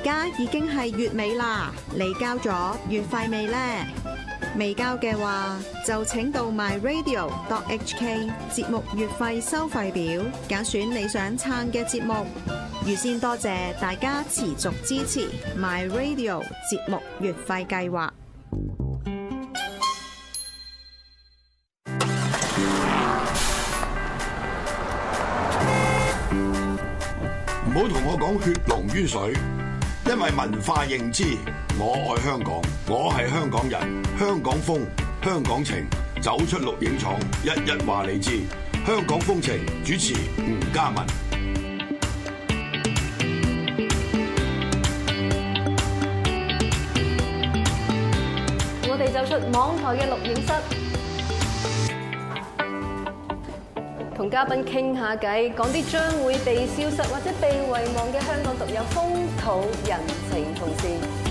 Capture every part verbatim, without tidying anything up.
家已經係月尾啦，你交咗月費未呢？未交嘅話，就請到 my radio dot h k 節目月費收費表，揀選你想撐嘅節目。預先多謝大家持續支持 my radio 節目月費計劃。 唔好同我講血濃於水，因為文化認知，我愛香港，我係香港人，香港風，香港情，走出錄影廠，一一話你知。香港風情主持吳嘉文。 我哋走出網台嘅錄影室，同嘉賓傾下偈，講啲將會被消失或者被遺忘嘅香港獨有風土人情同事。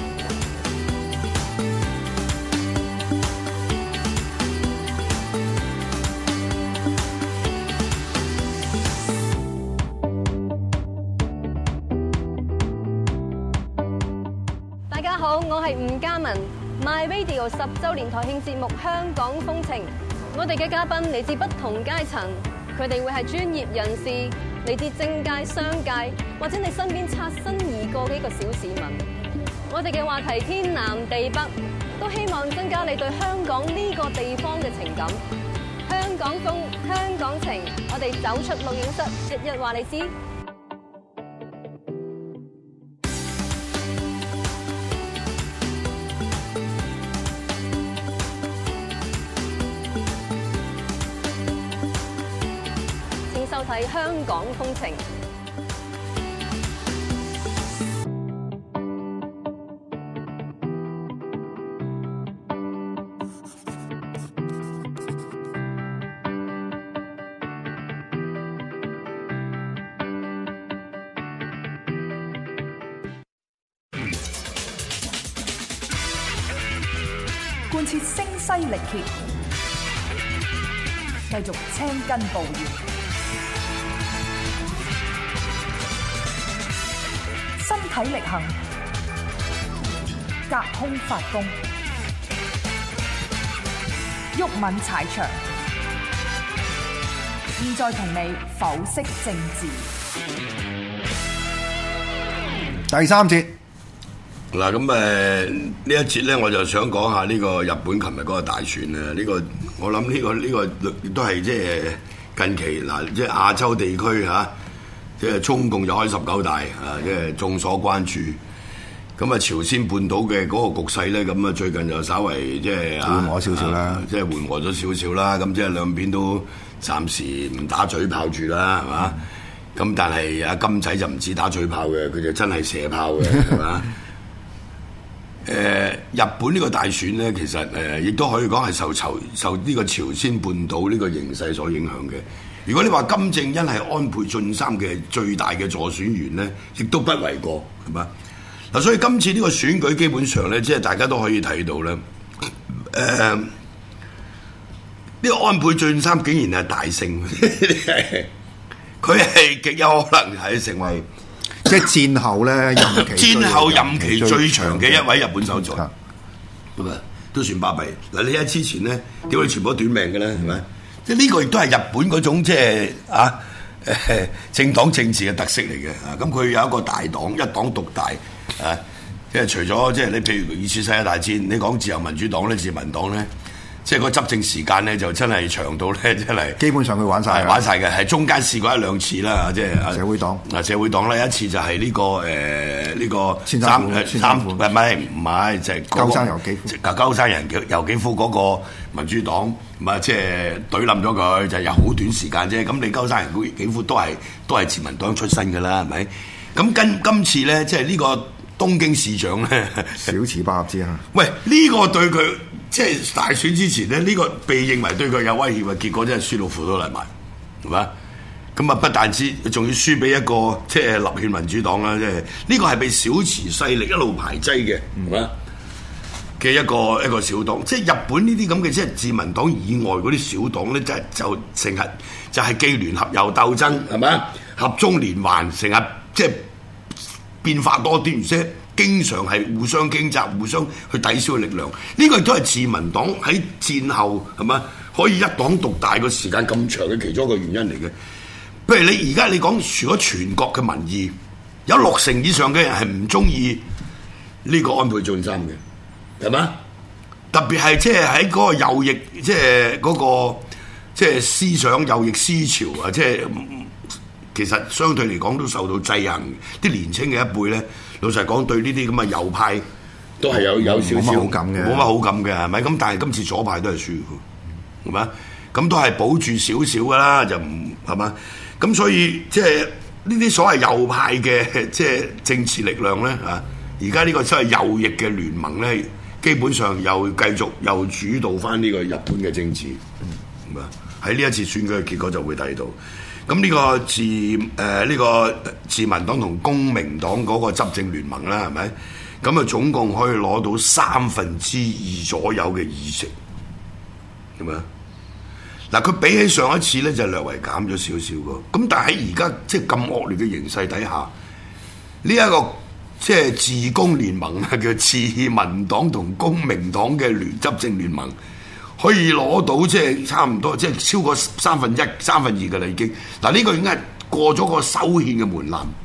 大家好，我係吳嘉文。My Radio 十週年台慶節目《香港風情》，我哋嘅嘉賓嚟自不同階層，佢哋會係專業人士，嚟自政界、商界，或者你身邊擦身而過嘅一個小市民。我哋嘅話題天南地北，都希望增加你對香港呢個地方嘅情感。香港風，香港情，我哋走出錄影室，日日話你知。收睇香港風情。 貫徹聲嘶力竭，繼續青筋暴現，身體力行，隔空發功，毓民踩場。現在同你剖析政治。 第三節。 嗱咁誒呢一節咧，我就想講下呢個日本琴日嗰個大選啊！呢、這個我諗呢、這個呢、這個亦都係即係近期嗱，即係亞洲地區嚇，即係中共就開十九大啊，即係眾所關注。咁啊，朝鮮半島嘅嗰個局勢咧，咁啊最近就稍為即係緩和少少啦， 即係緩和咗少少啦。咁即係兩邊都暫時唔打嘴炮住啦，係嘛？咁、嗯、但係阿金仔就唔止打嘴炮嘅，佢就真係射炮嘅，係嘛？誒、呃、日本呢個大選咧，其實誒亦都可以講係受受受呢個朝鮮半島呢個形勢所影響嘅。如果你話金正恩係安倍晉三嘅最大嘅助選員咧，亦都不為過，係嘛？嗱，所以今次呢個選舉基本上咧，即係大家都可以睇到咧，誒、呃、呢、這個安倍晉三竟然係大勝，佢係極有可能係成為。 即係戰後咧，任期戰後任期最長嘅一位日本首相，咁啊都算巴閉。嗱，你睇之前咧，點解全部都短命嘅咧？係咪？即係呢個亦都係日本嗰種即係啊誒政黨政治嘅特色嚟嘅啊！咁佢有一個大黨，一黨獨大啊！即係除咗即係你譬如二次世界大戰，你講自由民主黨咧、自民黨咧。即係個執政時間咧，就真係長到咧，真係基本上佢玩晒， 玩晒嘅，係中間試過一兩次啦，即係社會黨。 嗱，社會黨咧一次就係呢、這個誒呢、呃這個三三唔係唔係就係、是、 鳩山由紀夫， 鳩山人由紀夫嗰個民主黨，唔係即係懟冧咗佢，就有好短時間啫。咁你鳩山人紀夫都係都係自民黨出身㗎啦，係咪？咁跟今次咧，即係呢個東京市長咧， 小池百合子啊！ 喂，呢、這個對佢。即係大選之前咧，呢、這個被認為對佢有威脅嘅結果真係輸到褲都嚟埋，係嘛？咁啊，不但止，仲要輸俾一個即係立憲民主黨啦，即係呢個係被小池勢力一路排擠嘅，係嘛？嘅一個一個小黨，即係日本呢啲咁嘅即係自民黨以外嗰啲小黨咧，就就成日就係既聯合又鬥爭，係嘛？合縱連橫，成日即係變化多啲，而且經常係互相傾軋、互相去抵消嘅力量。呢、這個亦都係自民黨喺戰後係嘛可以一黨獨大個時間咁長嘅其中一個原因嚟嘅。譬如你而家你講，如果全國嘅民意有六成以上嘅人係唔中意呢個安倍晉三嘅，係嘛？特別係即係喺嗰個右翼，即係嗰個即係思想右翼思潮啊！即係其實相對嚟講都受到制衡。啲年青嘅一輩咧，老實講對呢啲咁嘅右派都係有有少少冇乜好感嘅， 冇乜好感嘅係咪？咁但係今次左派都係輸嘅，係嘛？咁都係保住少少噶啦，就唔係嘛？咁所以即係呢啲所謂右派嘅即係政治力量咧啊！而家呢個所謂右翼嘅聯盟咧，基本上又繼續又主導翻呢個日本嘅政治，咁啊喺呢一次選舉嘅結果就會睇到。咁呢個自誒呢、呃這個自民黨同公明黨嗰個執政聯盟啦，係咪？咁啊總共可以攞到三分之二左右嘅議席，係咪啊？嗱，佢比起上一次咧就略為減咗少少個，咁但係喺而家即係咁惡劣嘅形勢底下，呢、這、一個即係自公聯盟啊，叫自民黨同公明黨嘅聯執政聯盟，可以攞到即係差唔多，即係超過三分一、三分二嘅啦已經。嗱，呢個已經係過咗個修憲嘅門檻，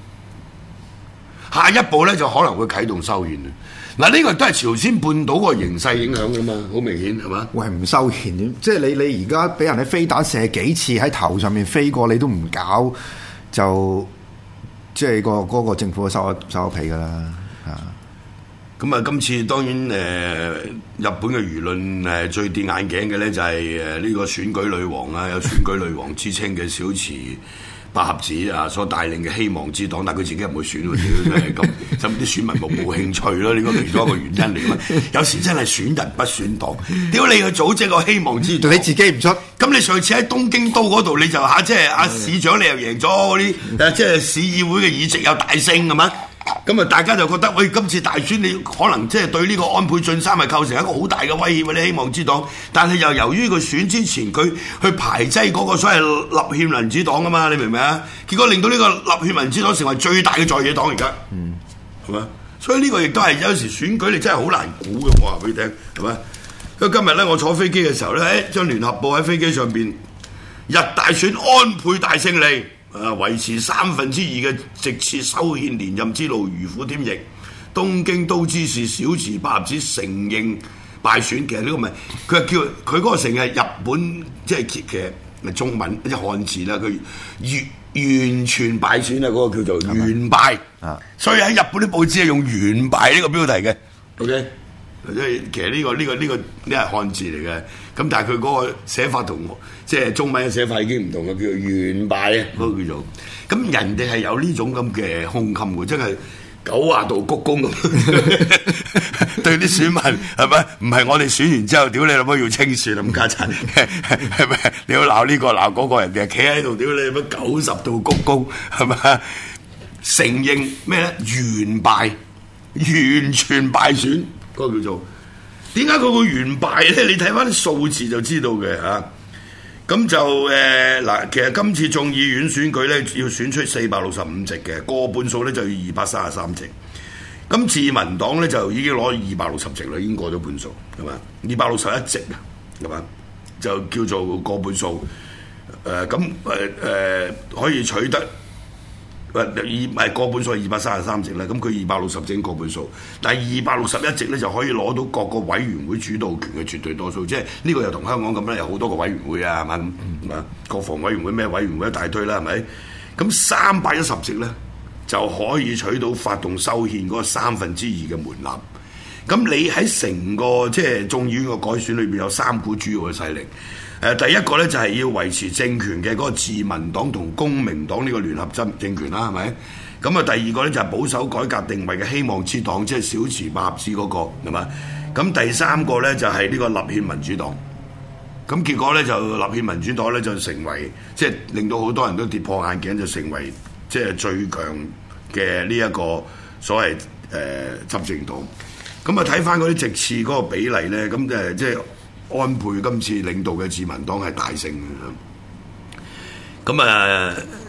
下一步咧就可能會啟動修憲啦。嗱，呢個都係朝鮮半島個形勢影響噶嘛，好明顯係嘛？ 喂，唔收錢點？即係你你而家俾人喺飛彈射幾次喺頭上面飛過，你都唔搞，就即係個嗰個政府收收皮噶啦啊！ 咁啊，今次當然誒、呃，日本嘅輿論誒最跌眼鏡嘅咧就係誒呢個選舉女王啊，有選舉女王之稱嘅小池百合子啊，所帶領嘅希望之黨，但係佢自己又唔會選喎，屌咁，咁啲選民冇冇興趣咯？呢個其中一個原因嚟嘅。有時真係選人不選黨，屌你去組織個希望之黨， 你自己唔出， 咁你上次喺東京都嗰度你就嚇，即係阿市長你又贏咗嗰啲誒，即係市議會嘅議席又大勝係嘛？咁啊，大家就覺得喂，今次大選你可能即係對呢個安倍晉三係構成一個好大嘅威脅，你希望之黨，但係又由於佢選之前佢去排擠嗰個所謂立憲民主黨啊嘛，你明唔明啊？結果令到呢個立憲民主黨成為最大嘅在野黨而家，嗯，係嘛？所以呢個亦都係有時選舉你真係好難估嘅，我話俾你聽，係嘛？因為今日咧我坐飛機嘅時候咧，誒將聯合報喺飛機上邊，日大選安倍大勝利。啊！維持三分之二嘅直次修憲連任之路如虎添翼，東京都知事小池百合子承認敗選。其實呢個咪佢係叫佢嗰個成係日本即係其實咪中文即係漢字啦。佢完完全敗選啊！嗰、那個叫做完敗啊，所以喺日本啲報紙係用完敗呢個標題嘅。OK。即係其實呢、這個呢、這個呢、這個呢係漢字嚟嘅，咁但係佢嗰個寫法同即係中文嘅寫法已經唔同嘅，叫做完敗啊，嗰、那個叫做。咁人哋係有呢種咁嘅胸襟嘅，真係九十度鞠躬咁對啲選民係咪？唔係我哋選完之後，屌你老母要清算咁家產，係咪？你要鬧呢、這個鬧嗰個，人哋係企喺度，屌你老母九十度鞠躬係咪？承認咩咧？完敗，完全敗選。嗰個叫做點解佢會完敗咧？你睇翻啲數字就知道嘅嚇。咁、啊、就誒嗱、呃，其實今次眾議院選舉咧，要選出四百六十五席嘅，過半數咧就要二百三十三席。咁自民黨咧就已經攞二百六十席啦，已經過咗半數，係嘛？二百六十一席啊，係嘛？就叫做過半數。誒咁誒誒可以取得。誒二唔係過半數係二百三十三席啦，咁佢二百六十席過半數，但係二百六十一席咧就可以攞到各個委員會主導權嘅絕對多數，即係呢個又同香港咁咧，有好多個委員會啊，係嘛咁啊，國防委員會咩委員會一大堆啦，係咪？咁三百一十席咧就可以取到發動修憲嗰個三分之二嘅門檻。咁你喺成個即係眾議院嘅改選裏邊有三股主要嘅勢力。誒、呃、第一個咧就係、是、要維持政權嘅嗰個自民黨同公明黨呢個聯合執政權啦，係咪？咁啊第二個咧就係、是、保守改革定位嘅希望之黨，即係小池百合子嗰、那個係嘛？咁第三個咧就係、是、呢個立憲民主黨。咁結果咧就立憲民主黨咧就成為即係令到好多人都跌破眼鏡，就成為即係最強嘅呢一個所謂誒、呃、執政黨。咁啊睇翻嗰啲席次嗰個比例咧，咁誒即係。安倍今次領導嘅自民黨係大勝嘅，咁啊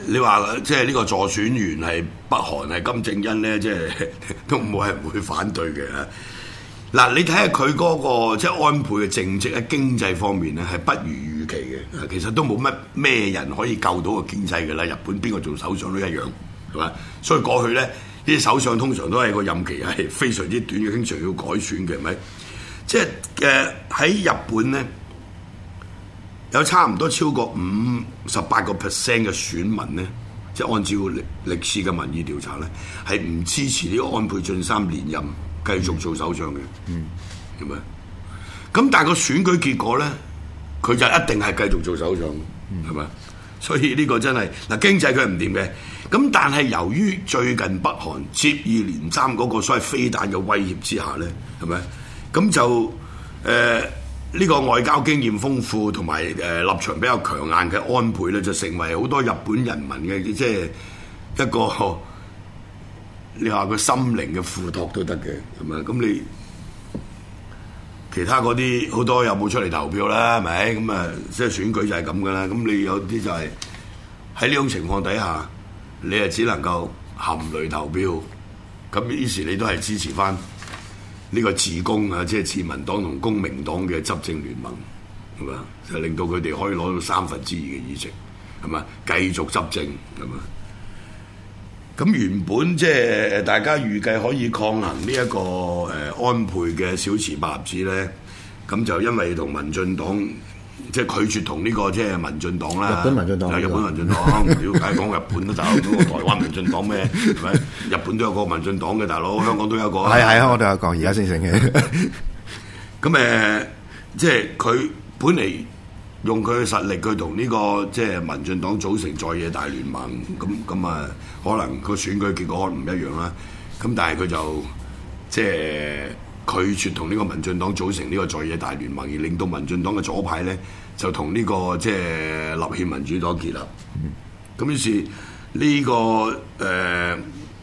你話即係呢個助選員係北韓係金正恩咧，即係都冇人會反對嘅。嗱，你睇下佢嗰個即係安倍嘅政績喺經濟方面咧係不如預期嘅，其實都冇乜咩人可以救到個經濟嘅啦。日本邊個做首相都一樣，係嘛？所以過去咧，呢啲首相通常都係個任期係非常之短嘅，經常要改選嘅，係咪？即係誒喺日本咧，有差唔多超過五十八個 percent 嘅選民咧，即係按照歷歷史嘅民意調查咧，係唔支持呢個安倍晉三連任。繼續做首相嘅，嗯，係咪？咁但係個選舉結果咧，佢就一定係繼續做首相，係咪？所以呢個真係嗱經濟佢係唔掂嘅，咁但係由於最近北韓接二連三嗰個所謂飛彈嘅威脅之下咧，係咪？咁就誒呢、呃呢個外交經驗豐富同埋誒立場比較強硬嘅安倍咧，就成為好多日本人民嘅即係一個。你話個心靈嘅附託都得嘅，係咪？咁你其他嗰啲好多有冇出嚟投票啦？係咪？咁啊，即係選舉就係咁噶啦。咁你有啲就係喺呢種情況底下，你係只能夠含淚投票。咁於是你都係支持翻呢個自公啊，即係自民黨同公明黨嘅執政聯盟，係咪？就令到佢哋可以攞到三分之二嘅議席，係咪？繼續執政，係咪？咁原本即係大家預計可以抗衡呢、這、一個誒、呃、安倍嘅小池百合子咧，咁就因為同民進黨即係拒絕同呢、這個即係民進黨啦， 日本民進黨， 日本民進黨，了解講日本都大佬，台灣民進黨咩？係咪？日本都有個民進黨嘅大佬，香港都有個，係係啊，我都有個，而家先醒嘅。咁誒、呃，即係佢本嚟。用佢嘅實力，佢同呢個即係民進黨組成在野大聯盟，咁咁啊，可能個選舉結果可能唔一樣啦。咁但係佢就即係拒絕同呢個民進黨組成呢個在野大聯盟，而令到民進黨嘅左派咧就同呢、這個即係立憲民主黨結合。咁、嗯、於是呢、這個誒、呃、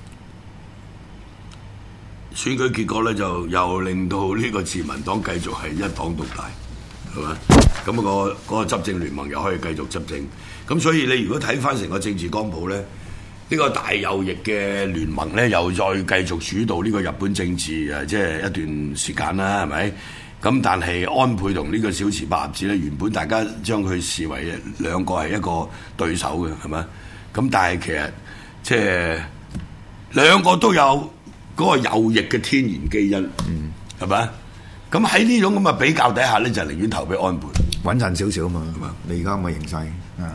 選舉結果咧就又令到呢個自民黨繼續係一黨獨大，係嘛？咁、那個嗰、那個執政聯盟又可以繼續執政，咁所以你如果睇翻成個政治光譜咧，呢、這個大右翼嘅聯盟咧又再繼續主導呢個日本政治啊，即係一段時間啦，係咪？咁但係安倍同呢個小池百合子咧，原本大家將佢視為兩個係一個對手嘅，係咪？咁但係其實即係兩個都有嗰個右翼嘅天然基因，嗯，係咪？咁喺呢種咁嘅比較底下咧，就寧願投俾安倍，穩陣少少啊嘛。係嘛？你而家咁嘅形勢啊。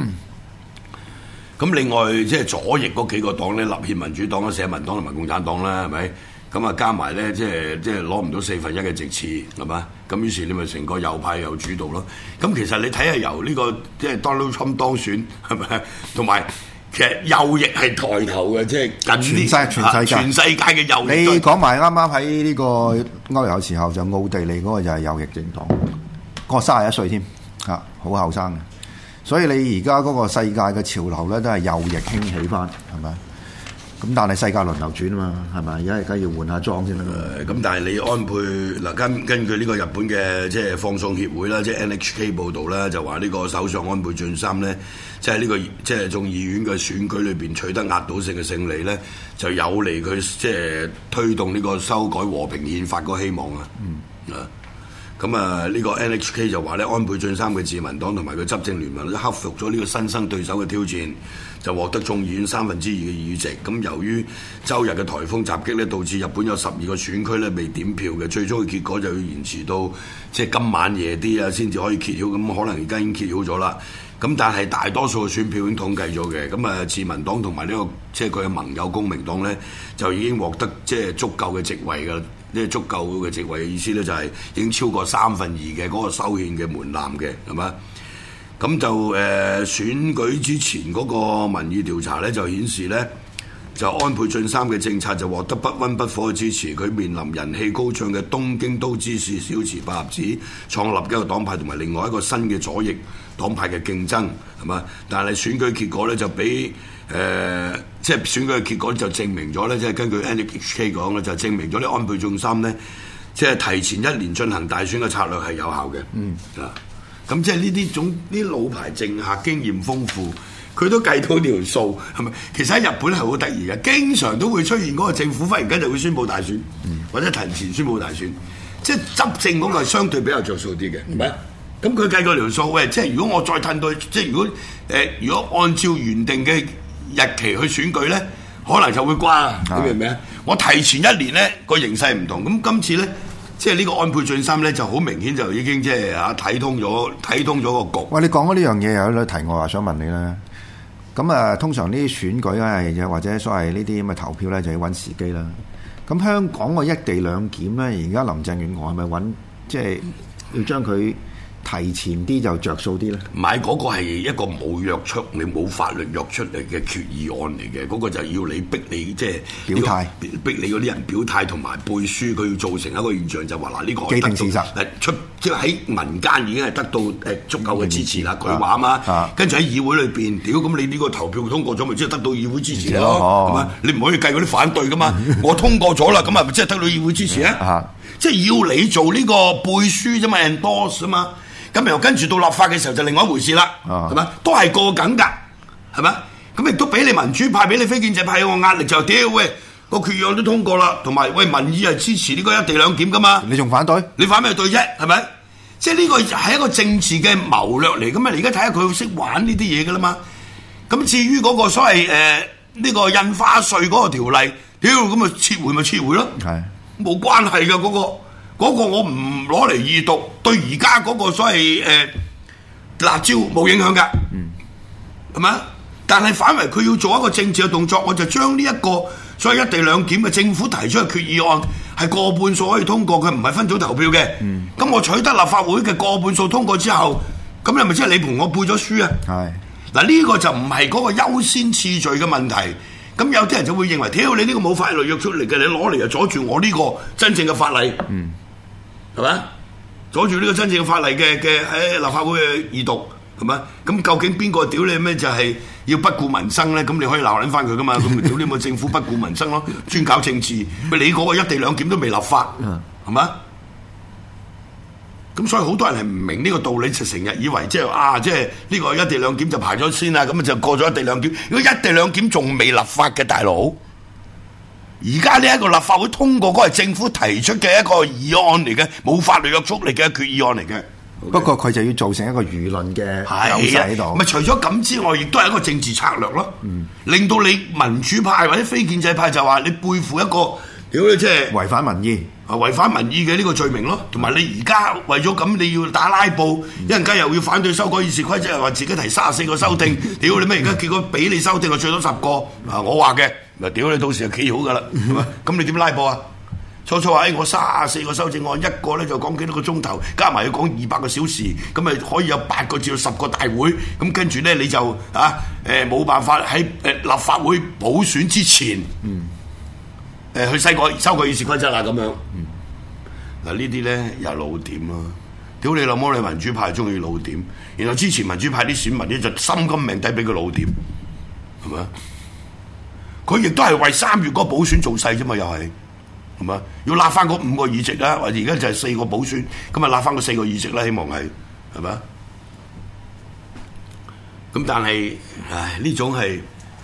咁另外即係左翼嗰幾個黨咧，立憲民主黨啦、社民黨同埋共產黨啦，係咪？咁啊加埋咧，即係即係攞唔到四分一嘅席次，係嘛？咁於是你咪成個右派又主導咯。咁其實你睇下由呢個即係 Donald Trump 當選係咪？同埋其實右翼係抬頭嘅，即係近全世全世界全世界嘅右翼。你講埋啱啱喺呢個歐遊時候就奧地利嗰個就係右翼政黨，嗰個三十一歲添嚇，好後生嘅。所以你而家嗰個世界嘅潮流咧，都係右翼興起翻，係咪？咁但係世界輪流轉啊嘛，係咪？而家而家要換下裝先啦。咁、呃、但係你安倍嗱根根據呢個日本嘅即係放送協會啦，即係 N H K 報導啦，就話呢個首相安倍晉三咧，即係呢個即係眾議院嘅選舉裏邊取得壓倒性嘅勝利咧，就有利佢即係推動呢個修改和平憲法嗰個希望啊。嗯啊。咁啊，呢個 N H K 就話咧，安倍晉三嘅自民黨同埋佢執政聯盟都克服咗呢個新生對手嘅挑戰，就獲得眾議院三分之二嘅議席。咁由於周日嘅颱風襲擊咧，導致日本有十二個選區咧未點票嘅，最終嘅結果就要延遲到即係今晚夜啲啊，先至可以揭曉。咁可能而家已經揭曉咗啦。咁但係大多數嘅選票已經統計咗嘅。咁啊，自民黨同埋呢個即係佢嘅盟友公明黨咧，就已經獲得即係足夠嘅席位㗎。呢個足夠嘅席位嘅意思咧，就係已經超過三分二嘅嗰個修憲嘅門檻嘅，係嘛？咁就誒、呃、選舉之前嗰個民意調查咧，就顯示咧，就安倍晉三嘅政策就獲得不溫不火嘅支持。佢面臨人氣高漲嘅東京都知事小池百合子創立嘅一個黨派同埋另外一個新嘅左翼黨派嘅競爭，係嘛？但係選舉結果咧就俾誒、呃，即係選舉嘅結果就證明咗咧，即係根據 N H K 講咧，就證明咗呢安倍晉三咧，即係提前一年進行大選嘅策略係有效嘅。嗯啊，咁即係呢啲種呢老牌政客經驗豐富， 佢都計到條數係咪？其實喺日本係好得意嘅，經常都會出現嗰個政府忽然間就會宣佈大選，嗯、或者提前宣佈大選，即係執政嗰個係相對比較着數啲嘅，係咪？咁佢計過條數，喂，即係如果我再褪到，即係如果誒、呃，如果按照原定嘅日期去選舉咧，可能就會瓜，你明唔明啊？我提前一年咧個形勢唔同，咁今次咧。即係呢個安倍晉三咧，就好明顯就已經即係啊睇通咗，睇通咗個局。喂， 你講嗰呢樣嘢有啲題外話想問你啦。咁啊，通常呢啲選舉咧，或者所謂呢啲咁嘅投票咧，就要揾時機啦。咁香港個一地兩檢咧，而家林鄭月娥係咪揾即係要將佢提前啲就着數啲咧？ 唔係，嗰個係一個冇約束，你冇法律約出嚟嘅決議案嚟嘅，嗰、嗰個就要你逼你即係表態， 逼你嗰啲人表態同埋背書，佢要造成一個現象就話嗱呢個既定事實， 誒出即係喺民間已經係得到誒足夠嘅支持啦。佢話嘛，跟住喺議會裏邊，屌咁你呢個投票通過咗，咪即係得到議會支持咯？係嘛？你唔可以計嗰啲反對噶嘛？我通過咗啦，咁啊咪即係得到議會支持啊？即係要你做呢個背書啫嘛 ，endorse 啊嘛。咁又跟住到立法嘅時候就另外一回事啦，係咪、啊？都係過緊㗎，係咪？咁亦都俾你民主派、俾你非建制派有個壓力就屌喂，個決議案都通過啦，同埋喂民意係支持呢個一地兩檢㗎嘛？ 你仲反對？ 你反咩對啫？係咪？即係呢個係一個政治嘅謀略嚟㗎嘛？你而家睇下佢識玩呢啲嘢㗎啦嘛？咁至於嗰個所謂誒呢、呃呢個印花稅嗰個條例，屌咁咪撤回咪撤回咯，係冇關係㗎嗰個。嗰個我唔攞嚟二讀，對而家嗰個所謂誒、呃、辣椒冇影響㗎，係咪、嗯？但係反為佢要做一個政治嘅動作，我就將呢一個所謂一地兩檢嘅政府提出嘅決議案係過半數可以通過，佢唔係分組投票嘅。咁、嗯、我取得立法會嘅過半數通過之後，咁又咪即係你同我背咗書啊？係嗱，呢個就唔係嗰個優先次序嘅問題。咁有啲人就會認為，屌你呢個冇法律約束力嘅，你攞嚟就阻住我呢個真正嘅法例。嗯係咪？阻住呢個真正嘅法例嘅嘅喺立法會嘅二讀，係咪？咁究竟邊個屌你咩？就係要不顧民生咧？咁你可以鬧撚翻佢噶嘛？咁咪屌你個政府不顧民生咯，專搞政治。咪你嗰個一地兩檢都未立法，係咪？咁所以好多人係唔明呢個道理，就成日以為即係啊，即係呢個一地兩檢就排咗先啦，咁就過咗一地兩檢。如果一地兩檢仲未立法嘅大佬，而家呢一個立法會通過嗰係政府提出嘅一個議案嚟嘅，冇法律約束力嘅決議案嚟嘅。 不過佢就要造成一個輿論嘅優勢喺度。咪除咗咁之外，亦都係一個政治策略咯。嗯、令到你民主派或者非建制派就話你背負一個屌你即係違反民意啊，違反民意嘅呢個罪名咯。同埋你而家為咗咁你要打拉布，一陣間又要反對修改議事規則，又話自己提三十四個修訂，屌你咩？而家結果俾你修訂，我最多十個啊！我話嘅。嗱，屌你到時就企好噶啦，係嘛？咁你點拉布啊？初初話誒，我三十四個修正案，一個咧就講幾多個鐘頭，加埋要講二百個小時，咁咪可以有八個至到十個大會。咁跟住咧你就啊誒冇辦法喺誒立法會補選之前，嗯，誒去修改修改議事規則啦咁樣。嗱呢啲咧又老點咯，屌你老母！你民主派中意老點，然後之前民主派啲選民咧就心甘命抵俾佢老點，係咪？佢亦都係為三月嗰個補選做勢啫嘛，又係係嘛？要立翻嗰五個議席啦，或者而家就係四個補選，咁啊立翻嗰四個議席啦，希望係係嘛？咁但係唉呢種係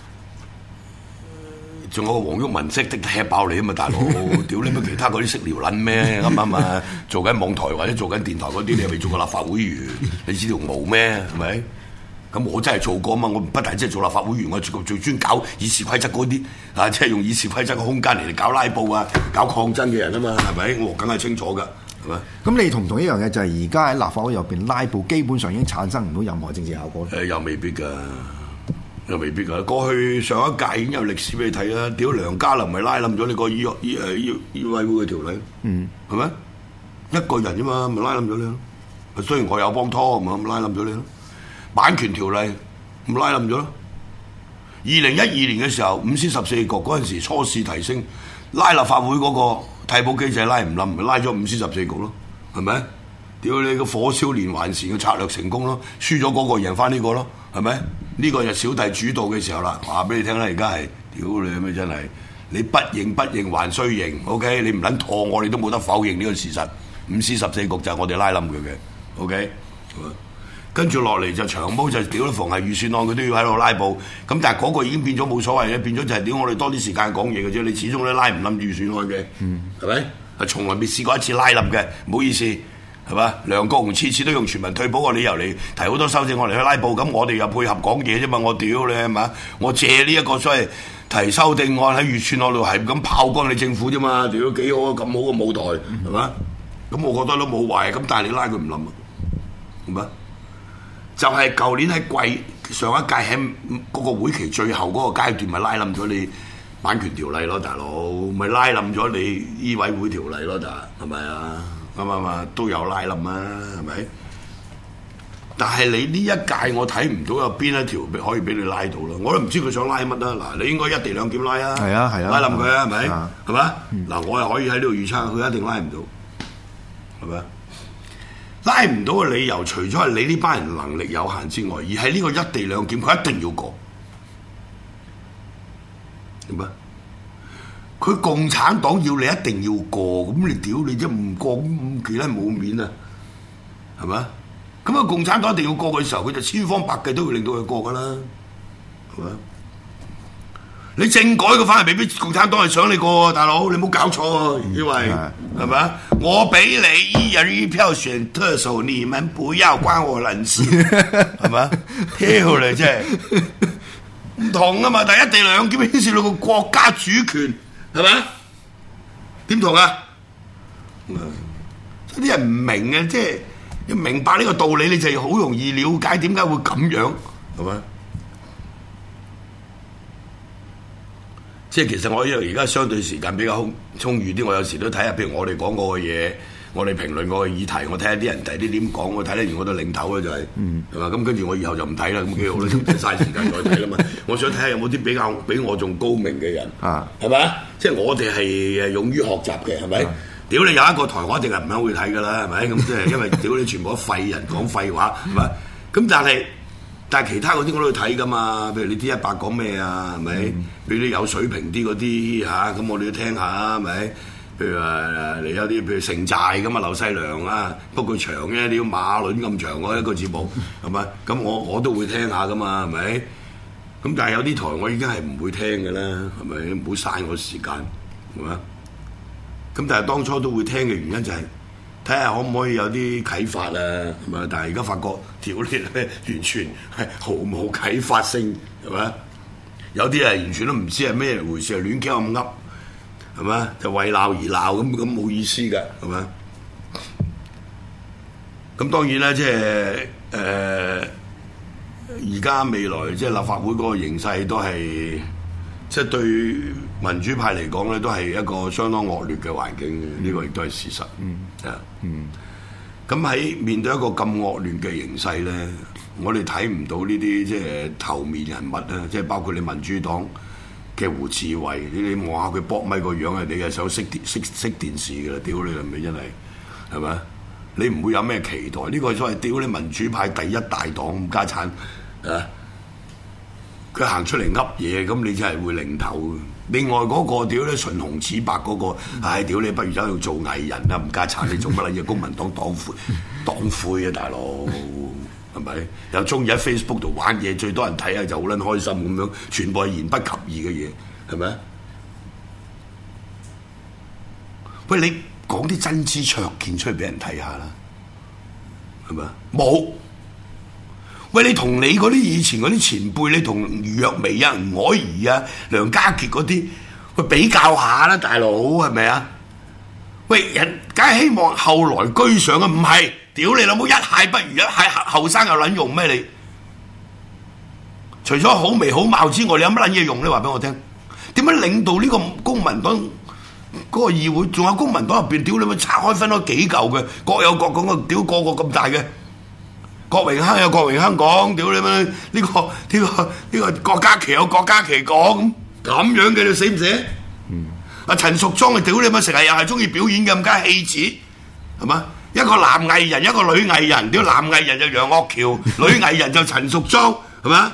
仲有個黃毓民識的踢爆你啊嘛，大佬！屌你乜其他嗰啲識撩撚咩？啱唔啱啊？做緊網台或者做緊電台嗰啲，你係未做過立法會員？你知條毛咩？係咪？咁我真係做過啊嘛！我不但即係做立法會員，我最最專搞議事規則嗰啲啊，即係用議事規則嘅空間嚟嚟搞拉布啊、搞抗爭嘅人啊嘛，係咪？我梗係清楚㗎，係咪？ 咁你同唔同一樣嘢就係而家喺立法會入邊拉布，基本上已經產生唔到任何政治效果。誒、 呃，又未必㗎，又未必㗎。過去上一屆已經有歷史俾你睇啦。屌梁家麟咪拉冧咗你個議議誒議議委會嘅條例，嗯，係咪？一個人啫嘛，咪拉冧咗你咯。雖然我有幫拖，咪拉冧咗你咯。版權條例唔拉冧咗咯。二零一二年嘅時候，五司十四局嗰陣時初試提升，拉立法會嗰個替補機制拉唔冧，咪拉咗五司十四局咯，係咪？屌你個火燒連環船嘅策略成功咯，輸咗嗰個贏翻呢個咯，係咪？呢、這個就小弟主導嘅時候啦，話俾你聽啦，而家係屌你咩真係，你不認不認還須認 ，OK？ 你唔撚妥我，你都冇得否認呢個事實。五司十四局就係我哋拉冧佢嘅 ，OK？ 跟住落嚟就長毛就屌得逢係預算案，佢都要喺度拉布。咁但係嗰個已經變咗冇所謂嘅，變咗就係屌我哋多啲時間講嘢嘅啫。你始終都拉唔冧預算案嘅，係咪、嗯？係從來未試過一次拉冧嘅，唔好意思，係嘛？梁國雄次次都用全民退保個理由嚟提好多修正案嚟去拉布，咁我哋又配合講嘢啫嘛。我屌你係嘛？我借呢一個所謂提修正案喺預算案度係咁炮轟你政府啫嘛。屌幾好啊，咁好嘅舞台係嘛？咁、嗯、我覺得都冇壞，咁但係你拉佢唔冧啊，係嘛？就係舊年喺季上一屆喺嗰個會期最後嗰個階段，咪拉冧咗你版權條例咯，大佬，咪拉冧咗你醫委會條例咯，大係咪啊？啱唔啱啊？都有拉冧啊，係咪？但係你呢一屆我睇唔到有邊一條可以俾你拉到咯，我都唔知佢想拉乜啊！嗱，你應該一地兩檢拉啊， 係啊係啊， 拉冧佢啊，係咪？係嘛？嗱， 嗯、我係可以喺呢度預測，佢一定拉唔到，係咪？拉唔到嘅理由，除咗係你呢班人能力有限之外，而係呢個一地兩檢，佢一定要過，點啊？佢共產黨要你一定要過，咁你屌你啫唔過，咁其他冇面啊，係咪？咁啊，共產黨一定要過嘅時候，佢就千方百計都會令到佢過噶啦，係咪？你政改嘅反而未必共產黨係想你過，大佬你冇搞錯啊，因為係咪？我俾你一人一票選特首，你們不要關我撚事，係咪？屌你真係唔同啊嘛！第一地兩檢牽涉到個國家主權，係咪？點同啊？啲人唔明嘅，即係要明白呢個道理，你就好容易了解點解會咁樣，係咪？即係其實我因為而家相對時間比較充裕啲，我有時都睇下，譬如我哋講過嘅嘢，我哋評論過嘅議題，我睇下啲人第啲點講，我睇得完我都領頭啦，就係、是，係嘛、嗯？咁跟住我以後就唔睇啦，咁幾好啦，唔使嘥時間再睇啦嘛。我想睇下有冇啲比較比我仲高明嘅人，係咪？即係我哋係誒勇於學習嘅，係咪？啊、屌你有一個台，我一定係唔肯去睇㗎啦，係咪？咁即係因為屌你全部都廢人講廢話，係咪？咁但係。但係其他嗰啲我都去睇噶嘛，譬如你 T 一百講咩啊，係咪？譬如啲有水平啲嗰啲嚇，咁我哋都聽下，係咪？譬如話你有啲譬如城寨咁啊，劉細良啊，不過長嘅，你要馬輪咁長嗰一個節目，係咪？咁我我都會聽下噶嘛，係咪？咁但係有啲台我已經係唔會聽嘅啦，係咪？唔好嘥我時間，係咪？咁但係當初都會聽嘅原因就係、是。睇下可唔可以有啲啟發啊？係咪？但係而家發覺條例咧完全係毫無啟發性，係咪？有啲係完全都唔知係咩回事，係亂鳩咁噏，係咪？就為鬧而鬧咁，咁冇意思㗎，係咪？咁當然啦，即係誒而家未來即係立法會嗰個形勢都係即係對民主派嚟講咧，都係一個相當惡劣嘅環境嘅，呢、嗯、個亦都係事實。嗯，係啊。嗯。咁喺面對一個咁惡劣嘅形勢咧，我哋睇唔到呢啲即係頭面人物啊，即係包括你民主黨嘅胡志偉，你你望下佢搏咪個樣啊，你係想熄電熄熄電視㗎啦，屌你係咪真係？係咪？你唔會有咩期待？呢、這個所謂屌你民主派第一大黨家產啊！佢行出嚟噏嘢，咁你真係會擰頭。另外嗰、那個屌咧唇紅齒白嗰、那個，唉屌你不如走去做藝人啦，唔家產你做乜撚嘢？公民黨黨魁黨魁啊，大佬係咪？又中意喺 Facebook 度玩嘢，最多人睇下就好撚開心咁樣，全部係言不及義嘅嘢，係咪？喂，你講啲真知灼見出嚟俾人睇下啦，係咪？冇。喂，你同你嗰啲以前嗰啲前輩，你同余若薇啊、吳靄儀啊、梁家傑嗰啲，去比較下啦，大佬係咪啊？喂，人梗係希望後來居上啊，唔係，屌你老母一蟹不如一蟹，後生有撚用咩你？除咗好眉好貌之外，你有乜撚嘢用咧？話俾我聽，點樣領導呢個公民黨嗰個議會？仲有公民黨入邊，屌你咪拆開分開幾嚿嘅，各有各講個，屌個個咁大嘅。郭榮鏗有郭榮鏗講，屌你咩？呢、這個呢、這個呢、這個郭家麒有郭家麒講，咁咁樣嘅你死唔死？嗯。阿陳淑莊啊，屌你咩？成日又係中意表演嘅咁加戲子，係嘛？一個男藝人，一個女藝人，屌男藝人就楊岳橋，女藝人就陳淑莊，係嘛？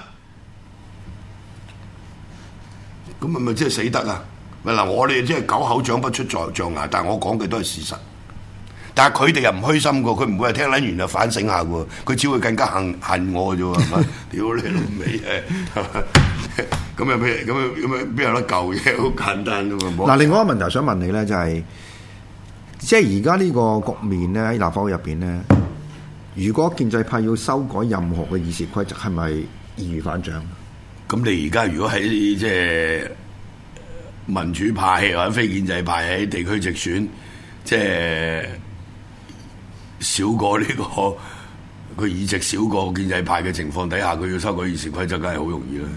咁係咪即係死得啊？咪嗱，我哋即係狗口長不出在象牙，但係我講嘅都係事實。 但係佢哋又唔虛心嘅，佢唔會係聽撚完就反省下嘅，佢只會更加恨恨我啫喎，係咪？屌你老味誒！咁又咩？咁樣咁樣邊有得救嘅？好簡單啫嘛。 嗱，另外一個問題想問你咧，就係、是、即係而家呢個局面咧喺立法會入邊咧，如果建制派要修改任何嘅議事規則，係咪易如反掌？ 咁你而家如果喺即係民主派或者非建制派喺地區直選，即係少過呢、這個個議席少過建制派嘅情況底下，佢要修改議事規則，梗係好容易啦。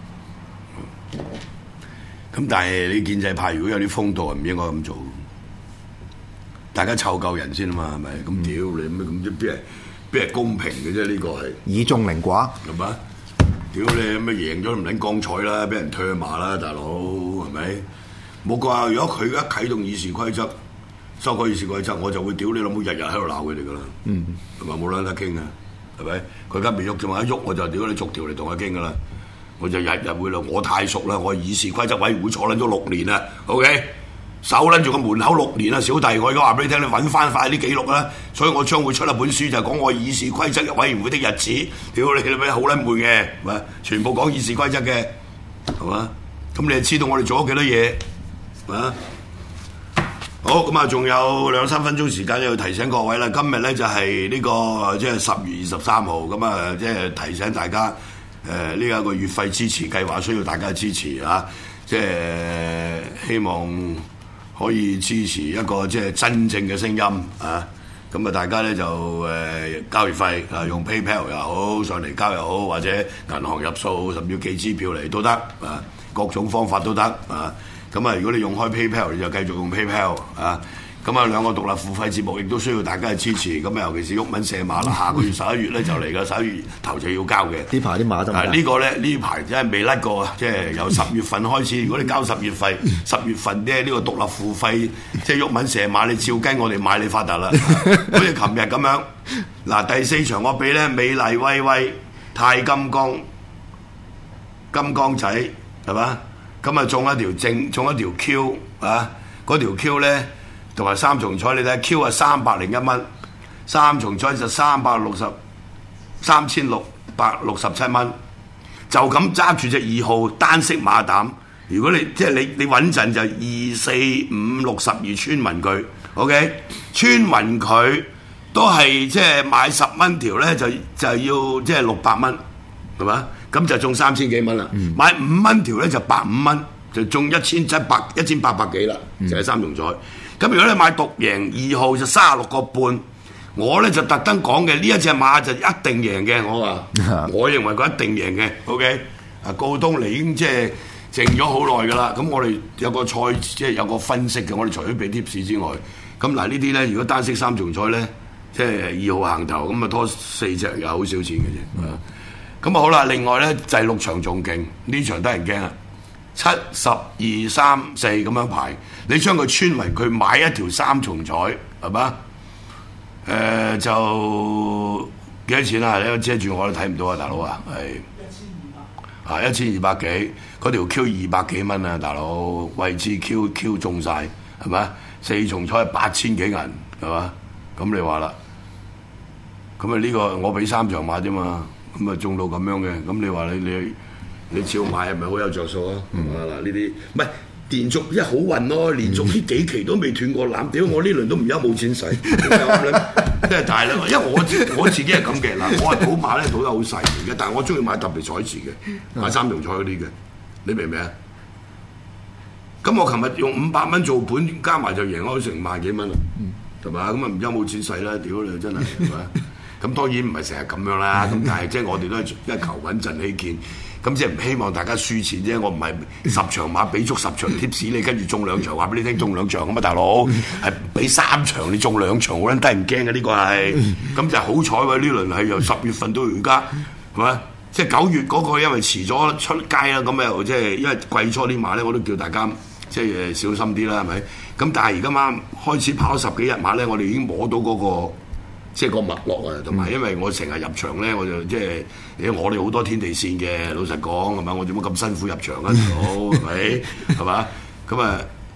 咁但係你建制派如果有啲風度，唔應該咁做。大家湊夠人先啊嘛，係咪？咁屌你咩咁？邊係邊係公平嘅啫？呢、這個係以眾凌寡， 係嘛？屌你咁咪贏咗唔撚光彩啦，俾人唾罵啦，大佬係咪？冇啩？如果佢一啟動議事規則，修改議事規則，我就會屌你老母，日日喺度鬧佢哋噶啦。嗯，係咪冇撚得傾啊？係咪？佢而家未喐啫嘛，一喐我就屌你逐條嚟同佢傾噶啦。我就日日會啦，我太熟啦，我議事規則委員會坐撚咗六年啦 ，OK， 守撚住個門口六年啦，小弟，我而家話俾你聽，你揾翻快啲記錄啦，所以我將會出一本書，就係、是、講我議事規則委員會的日子，屌你老味好撚悶嘅，係咪？全部講議事規則嘅，係嘛？咁你就知道我哋做咗幾多嘢，啊？好，咁啊，仲有兩三分鐘時間要提醒各位啦，今日咧就係、是、呢、這個即係十月二十三號，咁啊，即係提醒大家。誒呢一個月費支持計劃需要大家支持啊！即係希望可以支持一個即係真正嘅聲音啊！咁啊，大家咧就誒、呃、交月費啊，用 PayPal 又好，上嚟交又好，或者銀行入數，甚至寄支票嚟都得啊！各種方法都得啊！咁啊，如果你用開 PayPal，你就繼續用 PayPal 啊！咁啊，兩個獨立付費節目亦都需要大家嘅支持。咁啊，尤其是毓民射馬啦，下個月十一月咧就嚟㗎，十一月頭就要交嘅。 呢排啲馬得唔得？ 啊，呢個咧呢排真係未甩過啊！即係由十月份開始，如果你交十月費，十月份咧呢個獨立付費，即係毓民射馬，你照跟我哋買你發達啦！好似琴日咁樣，嗱第四場我俾咧美麗威威太金剛金剛仔係嘛？咁啊中一條正，中一條 Q 啊！嗰條 Q 咧。同埋三重彩，你睇 Q 係三百零一蚊，三重彩就三百六十三千六百六十七蚊，就咁揸住隻二號單色馬膽。如果你即係你你穩陣就二四五六十二穿勻佢 ，OK， 穿勻佢都係即係買十蚊條咧就就要即係六百蚊，係嘛？咁就中三千幾蚊啦。嗯、買五蚊條咧就百五蚊，就中一千七百一千八百幾啦，就係、是、三重彩。咁如果你買獨贏二號就三十六個半，我咧就特登講嘅呢一隻馬就一定贏嘅，我話，我認為佢一定贏嘅 ，OK。啊，告東尼已經即係靜咗好耐噶啦，咁我哋有個賽即係有個分析嘅，我哋除咗俾貼士之外，咁嗱呢啲咧如果單色三重彩咧，即係二號行頭，咁啊拖四隻又好少錢嘅啫，咁啊、嗯、好啦，另外咧就係、是、六場仲勁，呢場得人驚啊！七十二三四咁樣排，你將佢穿勻佢買一條三重彩係嘛？誒、呃、就幾多錢啊？你遮住我都睇唔到啊，大佬啊，係一千二百啊，一千二百幾，嗰條 Q 二百幾蚊啊，大佬位置 Q Q 中晒係咪？四重彩八千幾銀係嘛？咁你話啦，咁啊呢個我俾三場買啫嘛，咁啊中到咁樣嘅，咁你話你你？你你照買係咪好有着數啊？嗱呢啲唔係連續一好運咯，連續呢幾期都未斷過纜，屌我呢輪都唔憂冇錢使，真係大啦！因為我自我自己係咁嘅，嗱我係賭馬咧賭得好細嘅，但係我中意買特別彩池嘅，買三重彩嗰啲嘅，你明唔明啊？咁我琴日用五百蚊做本，加埋就贏咗成萬幾蚊啦，係嘛？咁啊唔憂冇錢使啦，屌你真係係嘛？咁當然唔係成日咁樣啦，咁但係即係我哋都係因為求穩陣起見。咁即係唔希望大家輸錢啫，我唔係十場馬俾足十場貼士你，跟住中兩場話俾你聽中兩場咁啊，大佬係俾三場你中兩場，好撚得人驚嘅呢個係，咁就好彩喎！呢輪係由十月份到而家係咪？即係九月嗰個因為遲咗出街啦，咁又即係因為季初啲馬咧，我都叫大家即係小心啲啦，係咪？咁但係而家啱開始跑咗十幾日馬咧，我哋已經摸到嗰個。即係個脈絡啊，同埋因為我成日入場咧，我就即係，我哋好多天地線嘅，老實講係咪？我做乜咁辛苦入場啊？好係咪？係嘛？咁啊，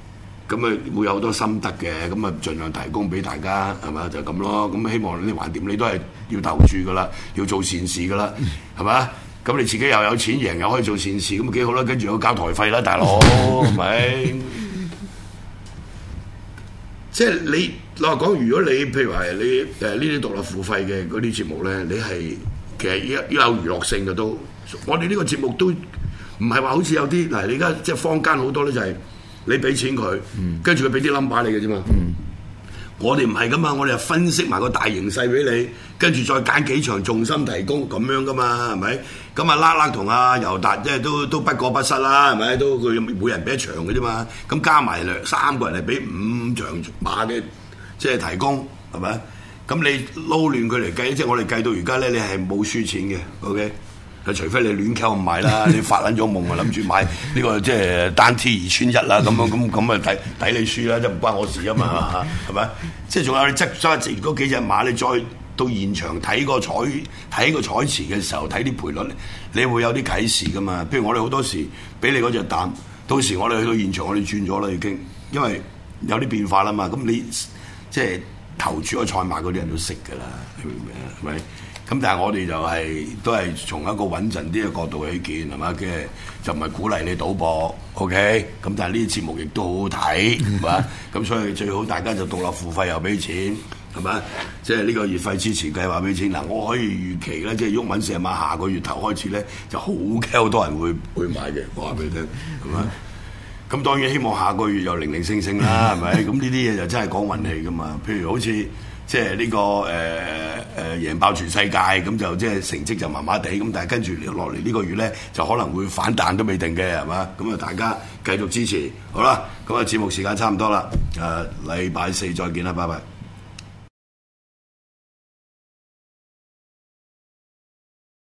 咁啊會有好多心得嘅，咁啊盡量提供俾大家係嘛，就咁咯。咁希望你橫掂你都係要投注噶啦，要做善事噶啦，係嘛？咁你自己又有錢贏，又可以做善事，咁幾好啦。跟住又交台費啦，大佬係咪？即係你老實講，如果你譬如話你誒呢啲獨立付費嘅嗰啲節目咧，你係其實要要有娛樂性嘅都。我哋呢個節目都唔係話好似有啲嗱，你而家即係坊間好多咧就係你俾錢佢，跟住佢俾啲 number 你嘅啫嘛。嗯、我哋唔係噶嘛，我哋係分析埋個大形勢俾你，跟住再揀幾場重心提供咁樣噶嘛，係咪？咁啊，啦啦同阿尤達即係都都不過不失啦，係咪？都佢每人俾一場嘅啫嘛。咁加埋兩三個人係俾五場馬嘅，即係提供係咪？咁你撈亂佢嚟計，即係我哋計到而家咧，你係冇輸錢嘅 ，OK？除非你亂溝唔買啦，你發撚咗夢啊，諗住買呢個即係單 T 二穿一啦，咁樣咁咁啊抵抵你輸啦，即係唔關我事啊嘛，係咪？即係仲有你執咗嗰幾隻馬，你再到現場睇個彩睇個彩池嘅時候，睇啲賠率，你會有啲啟示噶嘛？譬如我哋好多時俾你嗰隻膽，到時我哋去到現場，我哋轉咗啦已經，因為有啲變化啦嘛。咁你即係投注個賽馬嗰啲人都識㗎啦，你明唔明啊？係咪？咁但係我哋就係、是、都係從一個穩陣啲嘅角度去見係嘛，嘅就唔係鼓勵你賭博 ，OK？咁但係呢啲節目亦都好好睇係嘛，咁所以最好大家就獨立付費又俾錢係嘛，即係呢個月費支持計劃俾錢嗱，我可以預期咧，即係毓民射馬下個月頭開始咧就好好多人會會買嘅，我話俾你聽係嘛。咁當然希望下個月又零零星星啦，係咪？咁呢啲嘢就真係講運氣噶嘛。譬如好似即係呢個誒誒、呃呃、贏爆全世界，咁就即係成績就麻麻地。咁但係跟住落嚟呢個月咧，就可能會反彈都未定嘅，係嘛？咁啊，大家繼續支持，好啦。咁啊，節目時間差唔多啦。誒、呃，禮拜四再見啦，拜拜。